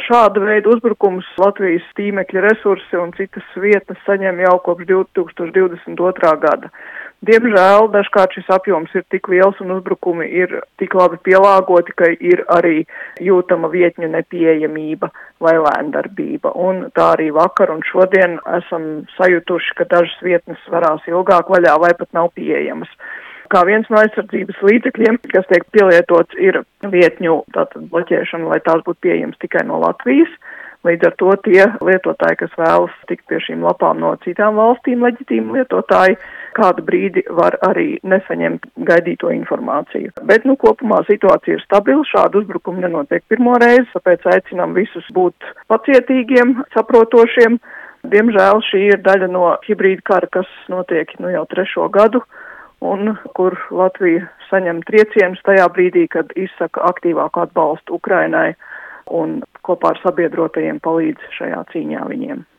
Šāda veida uzbrukums Latvijas tīmekļa resursi un citas vietnes saņem jau kopš 2022. gada. Diemžēl dažkārt šis apjoms ir tik liels un uzbrukumi ir tik labi pielāgoti, ka ir arī jūtama vietņu nepieejamība vai lēndarbība. Un tā arī vakar un šodien esam sajutuši, ka dažas vietnes varās ilgāk vaļā vai pat nav pieejamas. Kā viens no aizsardzības līdzekļiem, kas tiek pielietots, ir vietņu bloķēšana, lai tās būtu pieejamas tikai no Latvijas. Līdz ar to tie lietotāji, kas vēlas tikt pie šīm lapām no citām valstīm, leģitīmi lietotāji, kādu brīdi var arī nesaņemt gaidīto informāciju. Bet, kopumā situācija ir stabila, šādu uzbrukumu nenotiek pirmo reizi, tāpēc aicinām visus būt pacietīgiem, saprotošiem. Diemžēl šī ir daļa no hibrīda kara, kas notiek jau 3. gadu, un kur Latvija saņem triecienus tajā brīdī, kad izsaka aktīvāku atbalstu Ukrainai un kopā ar sabiedrotajiem palīdz šajā cīņā viņiem.